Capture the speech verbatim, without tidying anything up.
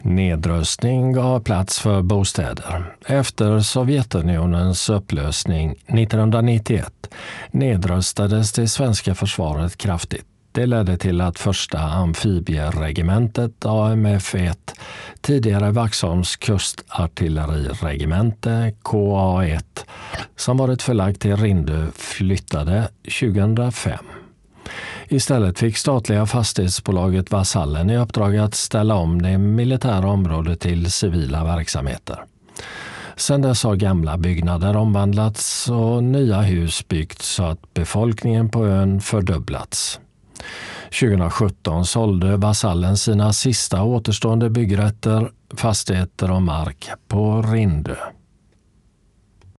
Nedrustning gav plats för bostäder. Efter Sovjetunionens upplösning nittonhundranittioett nedrustades det svenska försvaret kraftigt. Det ledde till att första amfibieregementet A M F ett, tidigare Vaxholms kustartilleriregemente K A ett, som varit förlagt till Rindö, flyttade tjugohundrafem. Istället fick statliga fastighetsbolaget Vasallen i uppdrag att ställa om det militära området till civila verksamheter. Sedan dess har gamla byggnader omvandlats och nya hus byggts så att befolkningen på ön fördubblats. tjugohundrasjutton sålde Vasallen sina sista återstående byggrätter, fastigheter och mark på Rindö.